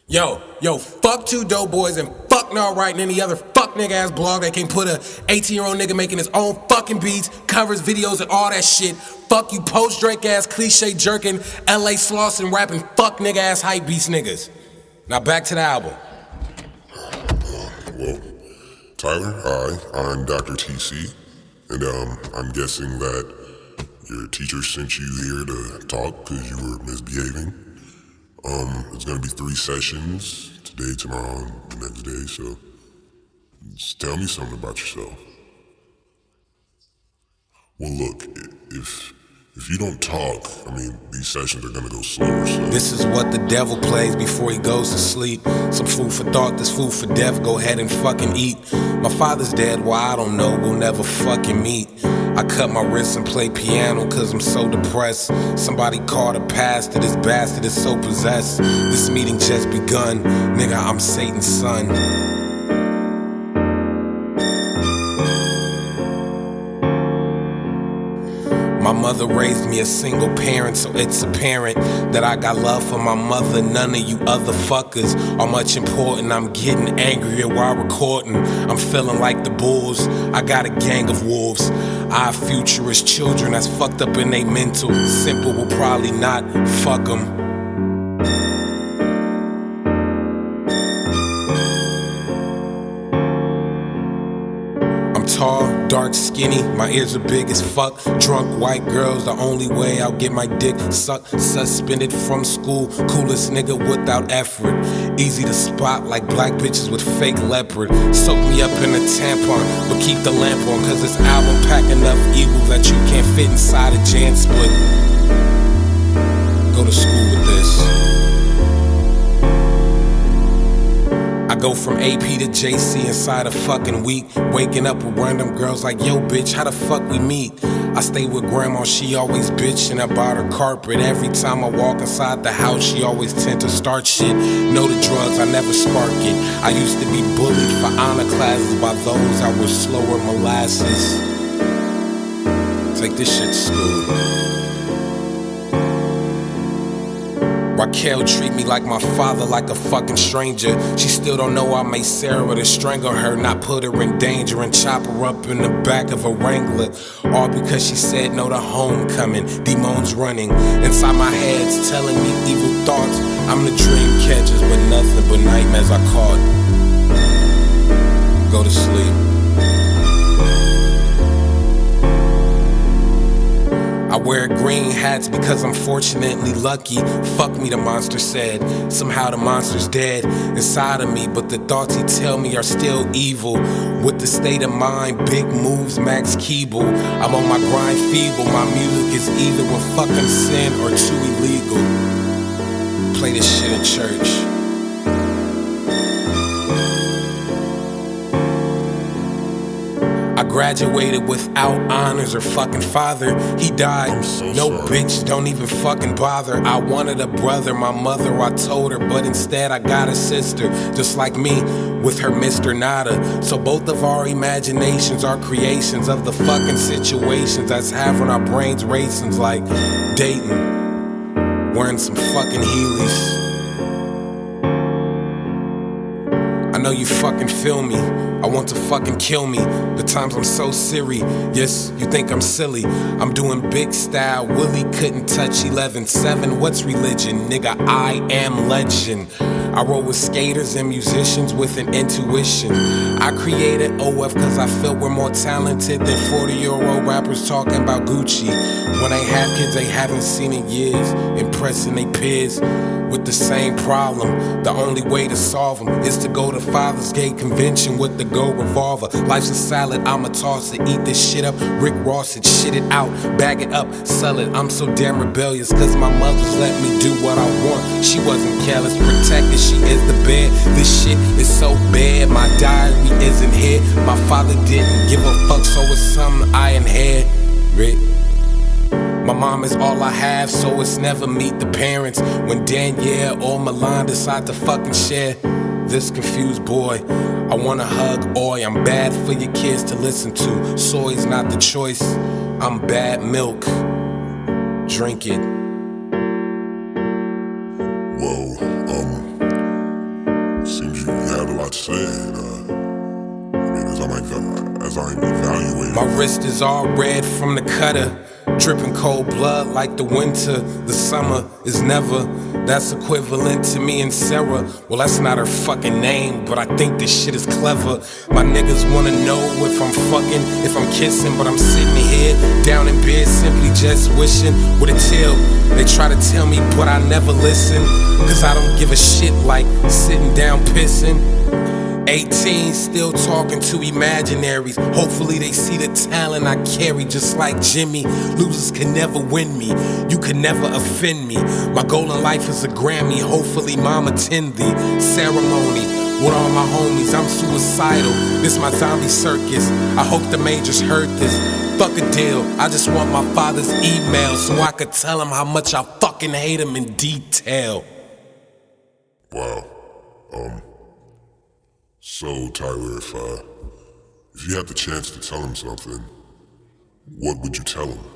Yo, fuck Two Dope Boys and fuck Nah Right and any other fuck nigga ass blog that can put a 18-year-old nigga making his own fucking beats, covers, videos, and all that shit. Fuck you post Drake ass, cliche jerking, LA Slauson rapping fuck nigga ass hype beats niggas. Now back to the album. Well, Tyler, hi, I'm Dr. TC, and I'm guessing that your teacher sent you here to talk because you were misbehaving. It's gonna be 3 sessions, today, tomorrow, and the next day, so just tell me something about yourself. Well, look, if you don't talk, these sessions are gonna go slower, so... This is what the devil plays before he goes to sleep. Some food for thought, this food for death, go ahead and fucking eat. My father's dead, well I don't know, we'll never fucking meet. I cut my wrists and play piano cause I'm so depressed. Somebody called a pastor, this bastard is so possessed. This meeting just begun, nigga I'm Satan's son. My mother raised me a single parent, so it's apparent that I got love for my mother. None of you other fuckers are much important. I'm getting angrier while recording. I'm feeling like the bulls. I got a gang of wolves. Our futurist children that's fucked up in they mental. Simple will probably not fuck them. Tall, dark, skinny, my ears are big as fuck. Drunk white girls, the only way I'll get my dick sucked. Suspended from school, coolest nigga without effort. Easy to spot like black bitches with fake leopard. Soak me up in a tampon, but keep the lamp on, cause this album pack enough evil that you can't fit inside a Jan split. Go to school with this. I go from AP to JC inside a fucking week. Waking up with random girls like, yo bitch, how the fuck we meet? I stay with grandma, she always bitching about her carpet. Every time I walk inside the house, she always tend to start shit. Know the drugs, I never spark it. I used to be bullied for honor classes by those I was slower molasses. Take this shit to school. Raquel treat me like my father, like a fucking stranger. She still don't know I made Sarah to strangle her, not put her in danger and chop her up in the back of a Wrangler. All because she said no to homecoming. Demons running inside my head's telling me evil thoughts. I'm the dream catchers, but nothing but nightmares I caught. Go to sleep. I wear green hats because I'm fortunately lucky. Fuck me, the monster said. Somehow the monster's dead inside of me, but the thoughts he tell me are still evil. With the state of mind, big moves, Max Keeble. I'm on my grind feeble. My music is either a fucking sin or too illegal. Play this shit in church. I graduated without honors or fucking father. He died. No bitch, don't even fucking bother. I wanted a brother, my mother, I told her, but instead I got a sister, just like me, with her Mr. Nada. So both of our imaginations are creations of the fucking situations that's having our brains racing like dating, wearing some fucking Heelys. I know you fucking feel me. I want to fucking kill me. The times I'm so serious, you think I'm silly. I'm doing big style, Willie couldn't touch 11-7. What's religion? Nigga, I am legend. I roll with skaters and musicians with an intuition. I created OF cause I felt we're more talented than 40-year-old rappers talking about Gucci. When they have kids they haven't seen in years, impressing they peers with the same problem. The only way to solve them is to go to Father's Gate Convention with the gold revolver. Life's a salad, I'ma toss it, eat this shit up. Rick Ross it, shit it out, bag it up, sell it. I'm so damn rebellious cause my mother's let me do what I want. She wasn't careless, protected, she is the bed. This shit is so bad, my diary isn't here. My father didn't give a fuck, so it's something I inherit. My mom is all I have, so it's never meet the parents. When Danielle or Milan decide to fucking share this confused boy, I wanna hug Oi. I'm bad for your kids to listen to. Soy's not the choice, I'm bad milk. Drink it. Well, saying, I mean, as I'm evaluating. My wrist is all red from the cutter, dripping cold blood like the winter. The summer is never. That's equivalent to me and Sarah. Well, that's not her fucking name, but I think this shit is clever. My niggas wanna know if I'm fucking, if I'm kissing, but I'm sitting here down in bed simply just wishing with a tail. They try to tell me, but I never listen, cause I don't give a shit like sitting down pissing. 18, still talking to imaginaries. Hopefully they see the talent I carry, just like Jimmy. Losers can never win me, you can never offend me. My goal in life is a Grammy, hopefully mom attend the ceremony with all my homies. I'm suicidal, this my zombie circus. I hope the majors heard this. Fuck a deal, I just want my father's email so I could tell him how much I fucking hate him in detail. Wow. So, Tyler, if you had the chance to tell him something, what would you tell him?